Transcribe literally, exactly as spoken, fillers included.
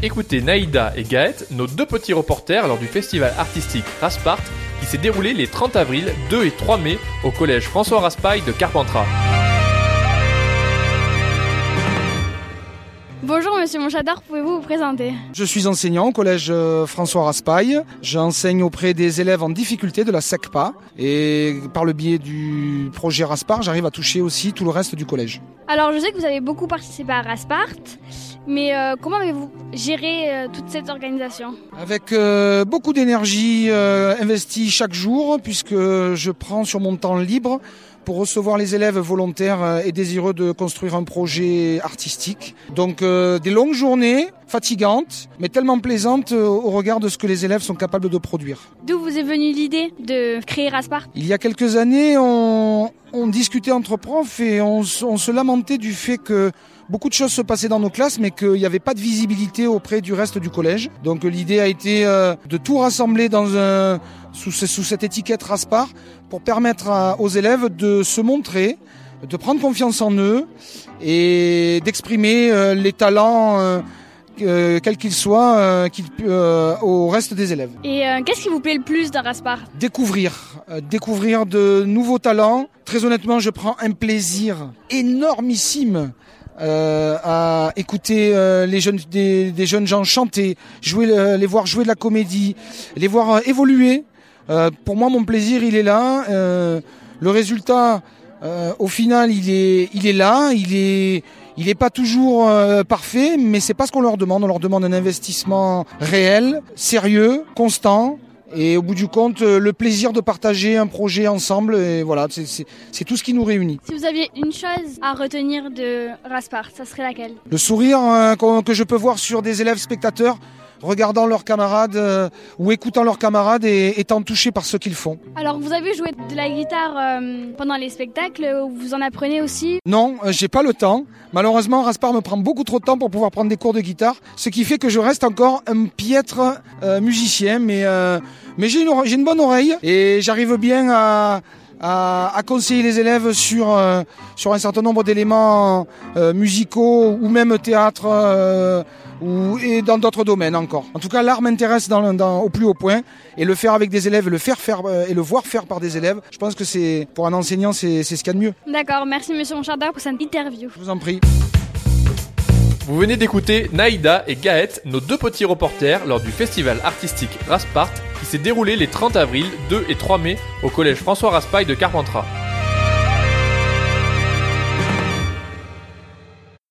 Écoutez Naïda et Gaët, nos deux petits reporters lors du festival artistique Raspart qui s'est déroulé les trente avril, deux et trois mai au collège François Raspail de Carpentras. Bonjour Monsieur Monchador, pouvez-vous vous présenter? Je suis enseignant au collège François Raspail. J'enseigne auprès des élèves en difficulté de la SECPA et par le biais du projet Raspart, j'arrive à toucher aussi tout le reste du collège. Alors je sais que vous avez beaucoup participé à Raspart, mais euh, comment avez-vous géré euh, toute cette organisation? Avec euh, beaucoup d'énergie euh, investie chaque jour, puisque je prends sur mon temps libre pour recevoir les élèves volontaires et désireux de construire un projet artistique. Donc euh, des longues journées, fatigantes, mais tellement plaisantes au regard de ce que les élèves sont capables de produire. D'où vous est venue l'idée de créer Raspart? Il y a quelques années, on, on discutait entre profs et on, on se lamentait du fait que beaucoup de choses se passaient dans nos classes, mais qu'il n'y avait pas de visibilité auprès du reste du collège. Donc l'idée a été euh, de tout rassembler dans un, sous, sous cette étiquette Raspart pour permettre à, aux élèves de se montrer, de prendre confiance en eux et d'exprimer euh, les talents, euh, euh, quels qu'ils soient, euh, qu'ils, euh, au reste des élèves. Et euh, qu'est-ce qui vous plaît le plus dans Raspart? Découvrir, euh, découvrir de nouveaux talents. Très honnêtement, je prends un plaisir énormissime Euh, à écouter euh, les jeunes, des, des jeunes gens chanter, jouer, euh, les voir jouer de la comédie, les voir euh, évoluer. Euh, pour moi, mon plaisir, il est là. Euh, le résultat, euh, au final, il est, il est là. Il est, il est pas toujours euh, parfait, mais c'est pas ce qu'on leur demande. On leur demande un investissement réel, sérieux, constant. Et au bout du compte, le plaisir de partager un projet ensemble, et voilà, c'est, c'est, c'est tout ce qui nous réunit. Si vous aviez une chose à retenir de Raspart, ça serait laquelle? Le sourire hein, que je peux voir sur des élèves spectateurs, regardant leurs camarades euh, ou écoutant leurs camarades et étant touchés par ce qu'ils font. Alors vous avez joué de la guitare euh, pendant les spectacles, vous en apprenez aussi? Non, euh, j'ai pas le temps. Malheureusement, Raspart me prend beaucoup trop de temps pour pouvoir prendre des cours de guitare, ce qui fait que je reste encore un piètre euh, musicien, mais, euh, mais j'ai, une, j'ai une bonne oreille et j'arrive bien à... À, à conseiller les élèves sur, euh, sur un certain nombre d'éléments euh, musicaux ou même théâtre euh, ou, et dans d'autres domaines encore. En tout cas, l'art m'intéresse dans, dans, au plus haut point et le faire avec des élèves, le faire faire euh, et le voir faire par des élèves, je pense que c'est pour un enseignant, c'est, c'est ce qu'il y a de mieux. D'accord, merci Monsieur Monchador pour cette interview. Je vous en prie. Vous venez d'écouter Naïda et Gaët, nos deux petits reporters lors du festival artistique Raspart qui s'est déroulé les trente avril, deux et trois mai au collège François Raspail de Carpentras.